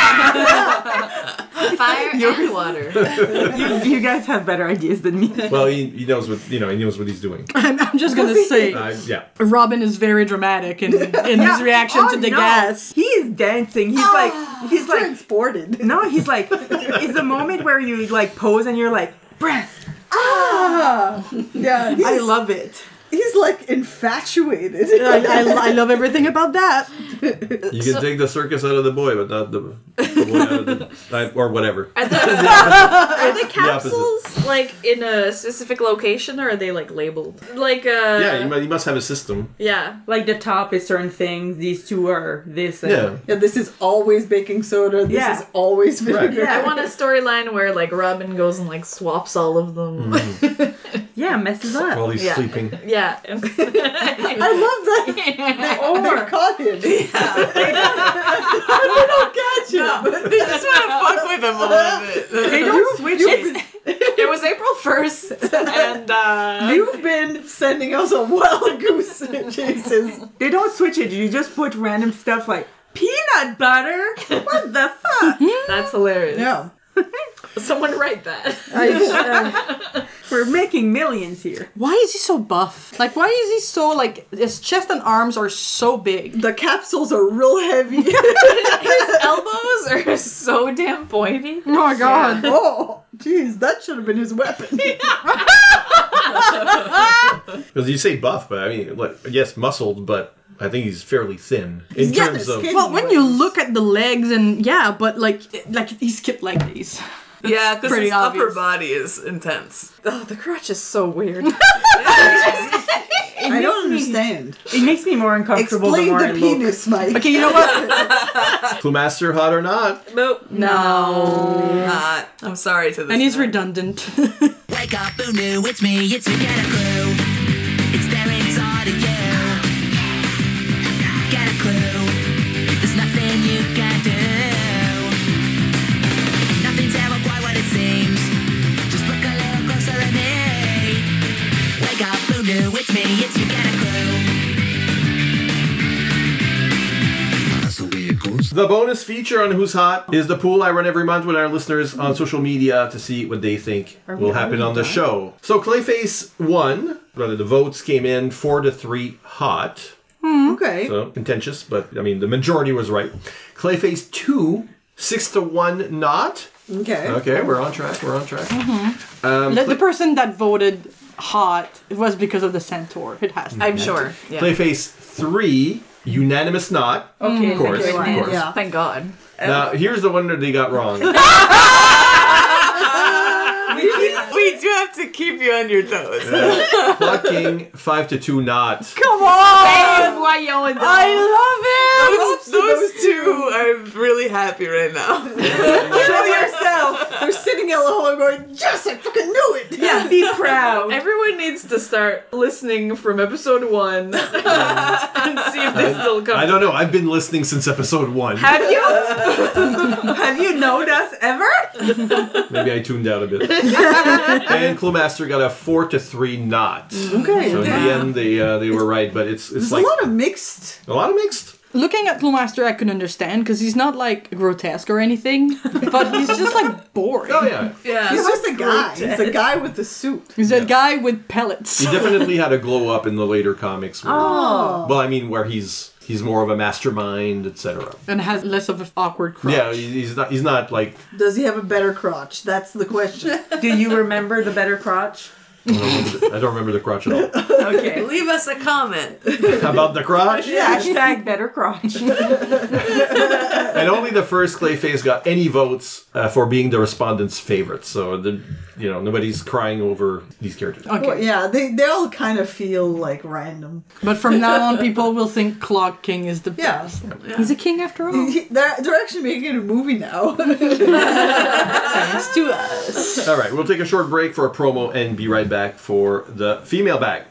Fire and water. you, you guys have better ideas than me. Well, he, he knows what you know. He knows what he's doing. I'm, I'm just gonna say, Uh, yeah. Robin is very dramatic in, in his reaction Oh, to the no. gas. He is dancing. He's like, he's like, Transported. no, he's like, it's the moment where you like pose and you're like, breath. Ah. Yeah. He's, I love it. He's like infatuated. I, I, I love everything about that. You can take the circus out of the boy, but not the, the boy out of the I- or whatever. Are the, are the opposite. capsules like in a specific location, or are they like labeled? Like, uh. Yeah, you must, you must have a system. Yeah. Like the top is certain things. These two are this. And Yeah. Yeah, this is always baking soda. This Yeah. is always vinegar. Right. I want a storyline where like Robin goes and like swaps all of them. Yeah, messes up. While he's Yeah. sleeping. Yeah. I love that. They, they caught him. They don't catch him. They just want to fuck with him a little bit. They don't switch it. It was April first, and uh. You've been sending us a wild goose chases. They don't switch it. You just put random stuff like peanut butter. What the fuck? That's hilarious. Yeah. Someone write that. I, uh, we're making millions here. Why is he so buff? Like, why is he so, like, his chest and arms are so big? The capsules are real heavy. His elbows are so damn pointy. Oh my god. Oh, jeez, that should have been his weapon. Because you say buff, but I mean, like, yes, muscled, but I think he's fairly thin in Yeah, terms the of. skin- Well, when you look at the legs and, yeah, but, like, like he skipped like these. Yeah, because pretty his upper obvious. body is intense. Oh, the crotch is so weird. I don't understand. It makes me more uncomfortable the Explain more the I look. penis, Mike. Okay, you know what? Clue Master, hot or not? Nope. No. Not. I'm sorry to this. And he's man. redundant. Wake up, boo new, it's me, it's me, get a clue. It's there, it's all to you. Get a clue. There's nothing you can do. Nothing's ever quite what it seems. Just look a little closer at me. Wake up, boo new, it's me, it's me, get a clue. That's the way it goes. The bonus feature on Who's Hot is the pool I run every month with our listeners on social media to see what they think will happen on the show. So Clayface won. Rather, the votes came in four to three hot. Okay. So contentious, but I mean the majority was right. Clayface two, six to one not. Okay. Okay, we're on track. We're on track. the, the person that voted hot, it was because of the centaur. It has to. I'm sure. Yeah. Clayface three, unanimous not. Okay, Of course, thank you. of course. Yeah. Thank God. Now here's the one that they got wrong. enough to keep you on your toes. Uh, Clock King, five to two not. Come on! Hey, voyons donc. I love Those, those two, I'm really happy right now. Show yourself. They're sitting at home going, yes, I fucking knew it. Yeah, be proud. Everyone needs to start listening from episode one and, and see if they still come. I don't know. I've been listening since episode one. Have you? Have you known us ever? Maybe I tuned out a bit. And Cluemaster got a four to three not. Okay. So in the end, they uh, they were right, but it's it's There's like a lot of mixed. a lot of mixed. Looking at Cluemaster, I could understand because he's not like grotesque or anything, but he's just like boring. Oh yeah, Yeah. He's just a guy. He's a guy with the suit. He's a guy with pellets. he definitely had a glow up in the later comics. Where, Oh. well, I mean, where he's he's more of a mastermind, et cetera. And has less of an awkward crotch. Yeah, he- he's not he's not like Does he have a better crotch? That's the question. Do you remember the better crotch? I don't remember the, I don't remember the crotch at all. Okay. Leave us a comment. About the crotch, Hashtag better crotch. and only the first Clayface got any votes uh, for being the respondents' favorite. So the you know nobody's crying over these characters. Okay. Well, yeah, they, they all kind of feel like random. But from now on, people will think Clock King is the Yeah. best. He's a king after all. He- They're, they're actually making a movie now. Thanks to us. All right, we'll take a short break for a promo and be right back for the female bag.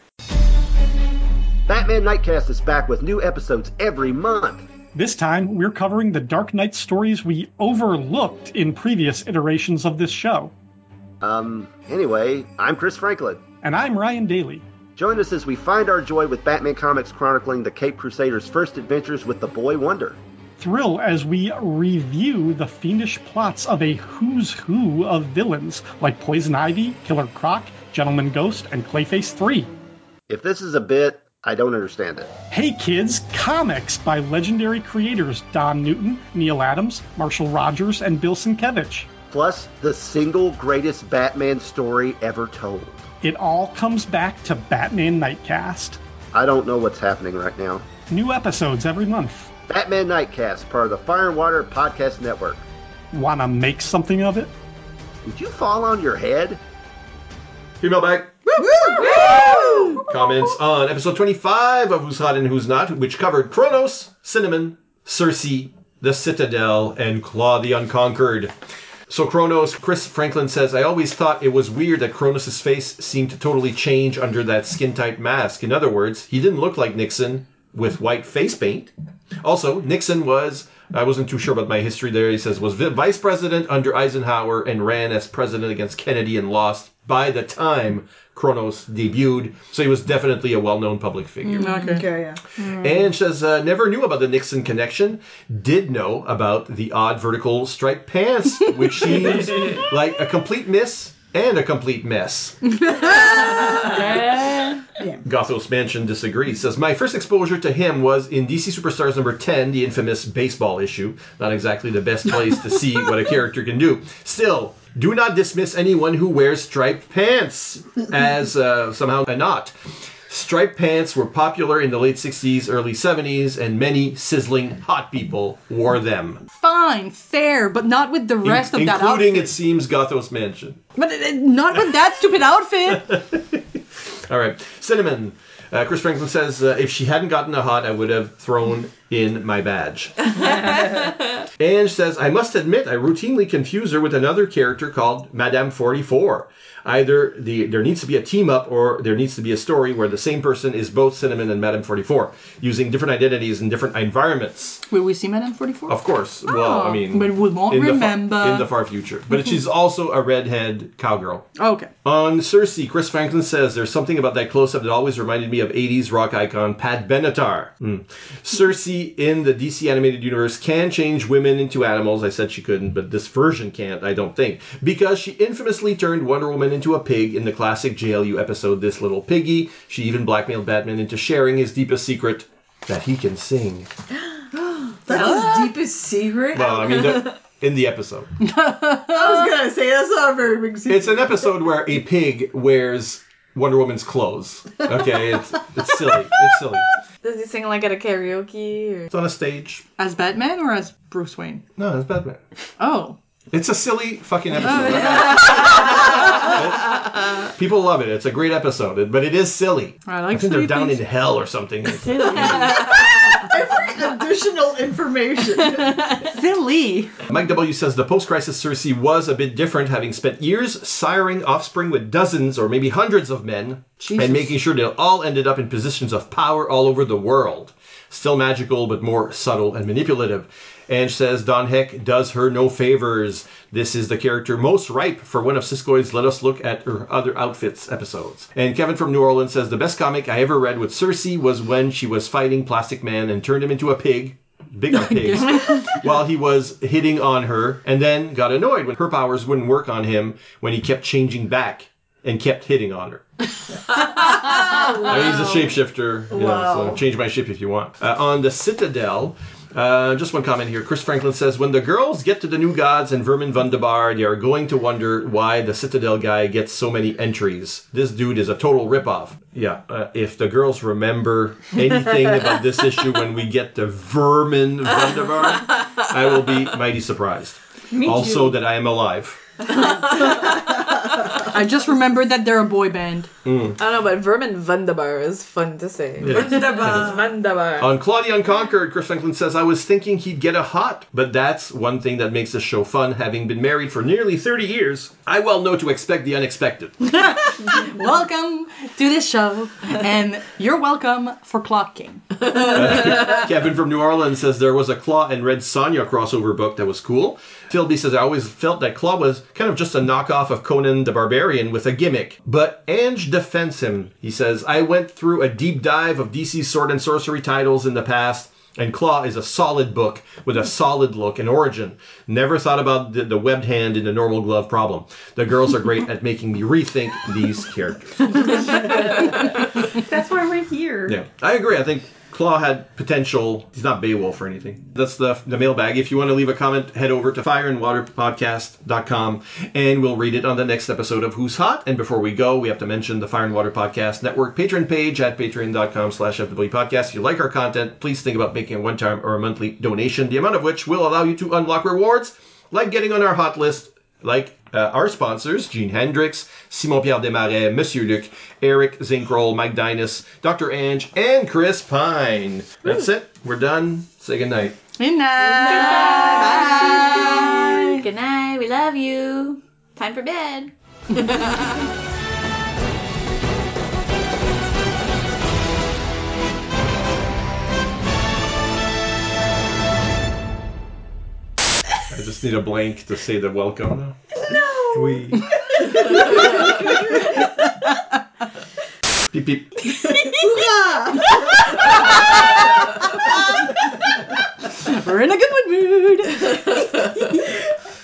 Batman Nightcast is back with new episodes every month. This time, we're covering the Dark Knight stories we overlooked in previous iterations of this show. Um, anyway, I'm Chris Franklin. And I'm Ryan Daly. Join us as we find our joy with Batman Comics chronicling the Cape Crusaders' first adventures with the Boy Wonder. Thrill as we review the fiendish plots of a who's who of villains like Poison Ivy, Killer Croc, Gentleman Ghost, and Clayface three. If this is a bit, I don't understand it. Hey Kids, comics by legendary creators Don Newton, Neil Adams, Marshall Rogers, and Bill Sienkiewicz. Plus, the single greatest Batman story ever told. It all comes back to Batman Nightcast. I don't know what's happening right now. New episodes every month. Batman Nightcast, part of the Fire and Water Podcast Network. Wanna make something of it? Did you fall on your head? Female bag. Comments on episode twenty-five of Who's Hot and Who's Not, which covered Kronos, Cinnamon, Cersei, the Citadel, and Claw the Unconquered. So Kronos, Chris Franklin says, I always thought it was weird that Kronos' face seemed to totally change under that skin-tight mask. In other words, he didn't look like Nixon with white face paint. Also, Nixon was, I wasn't too sure about my history there, he says, was vice president under Eisenhower and ran as president against Kennedy and lost by the time Kronos debuted. So he was definitely a well-known public figure. Okay. Okay, yeah. And says, uh, never knew about the Nixon connection. Did know about the odd vertical striped pants, which seems like a complete miss and a complete mess. Gothos Mansion disagrees. Says, my first exposure to him was in D C Superstars number ten, the infamous baseball issue. Not exactly the best place to see what a character can do. Still, do not dismiss anyone who wears striped pants as uh, somehow a knot. Striped pants were popular in the late sixties, early seventies, and many sizzling hot people wore them. Fine, fair, but not with the rest In- of that including, outfit. it seems, Gothos Mansion. But uh, not with that stupid outfit. All right. Cinnamon. Uh, Chris Franklin says, uh, if she hadn't gotten a hot, I would have thrown in my badge. And says, I must admit, I routinely confuse her with another character called Madame forty-four. Either the there needs to be a team-up or there needs to be a story where the same person is both Cinnamon and Madame forty-four, using different identities in different environments. Will we see Madame forty-four? Of course. Well, I mean... But we won't in the remember. far, in the far future. But she's also a redhead cowgirl. Okay. On Cersei, Chris Franklin says, there's something about that close-up that always reminded me of eighties rock icon Pat Benatar. Mm. Cersei in the D C animated universe can change women into animals. I said she couldn't, but this version can't, I don't think. Because she infamously turned Wonder Woman into a pig in the classic J L U episode This Little Piggy. She even blackmailed Batman into sharing his deepest secret, that he can sing. That's his deepest secret? Well, I mean, the, in the episode. I was gonna say, that's not a very big secret. It's an episode where a pig wears Wonder Woman's clothes. Okay, it's it's silly. It's silly. Does he sing like at a karaoke? Or? It's on a stage. As Batman or as Bruce Wayne? No, it's Batman. Oh. It's a silly fucking episode. People love it. It's a great episode, but it is silly. I like I think they're silly down things. in hell or something. Every additional information. Silly. Mike W. says the post-crisis Cersei was a bit different, having spent years siring offspring with dozens or maybe hundreds of men Jesus. and making sure they all ended up in positions of power all over the world. Still magical, but more subtle and manipulative. Ange says Don Heck does her no favors. This is the character most ripe for one of Siskoid's Let Us Look at Her Other Outfits episodes. And Kevin from New Orleans says the best comic I ever read with Cersei was when she was fighting Plastic Man and turned him into a pig. Big on pigs. While he was hitting on her, and then got annoyed when her powers wouldn't work on him when he kept changing back and kept hitting on her. Wow. He's a shapeshifter. You Wow. know, so change my ship if you want. Uh, on the Citadel, uh, just one comment here. Chris Franklin says, when the girls get to the New Gods and Vermin Vundabar, they are going to wonder why the Citadel guy gets so many entries. This dude is a total ripoff. Yeah, uh, if the girls remember anything about this issue when we get to Vermin Vundabar, I will be mighty surprised. Me also too. that I am alive. I just remembered that they're a boy band. I don't know, but Vermin Vundabar is fun to say. Vundabar. Vundabar. On Claudia Unconquered, Chris Franklin says, I was thinking he'd get a hot, but that's one thing that makes this show fun. Having been married for nearly thirty years, I well know to expect the unexpected. Welcome to this show, and you're welcome for Clock King. Kevin from New Orleans says there was a Claw and Red Sonja crossover book that was cool. Philby says, I always felt that Claw was kind of just a knockoff of Conan the Barbarian with a gimmick. But Ange defends him. He says, I went through a deep dive of D C's sword and sorcery titles in the past, and Claw is a solid book with a solid look and origin. Never thought about the, the webbed hand in the normal glove problem. The girls are great at making me rethink these characters. That's why we're here. Yeah, I agree. I think Claw had potential. He's not Beowulf or anything. That's the the mailbag. If you want to leave a comment, head over to fire and water podcast dot com and we'll read it on the next episode of Who's Hot. And before we go, we have to mention the Fire and Water Podcast Network Patreon page at patreon dot com slash F W podcast. If you like our content, please think about making a one-time or a monthly donation, the amount of which will allow you to unlock rewards, like getting on our hot list, like Uh, our sponsors, Gene Hendricks, Simon-Pierre Desmarais, Monsieur Luc, Eric Zinkroll, Mike Dinas, Doctor Ange, and Chris Pine. That's it. We're done. Say goodnight. Good night. Bye. Good night. We love you. Time for bed. I just need a blank to say the welcome now. No. We. Beep beep. We're in a good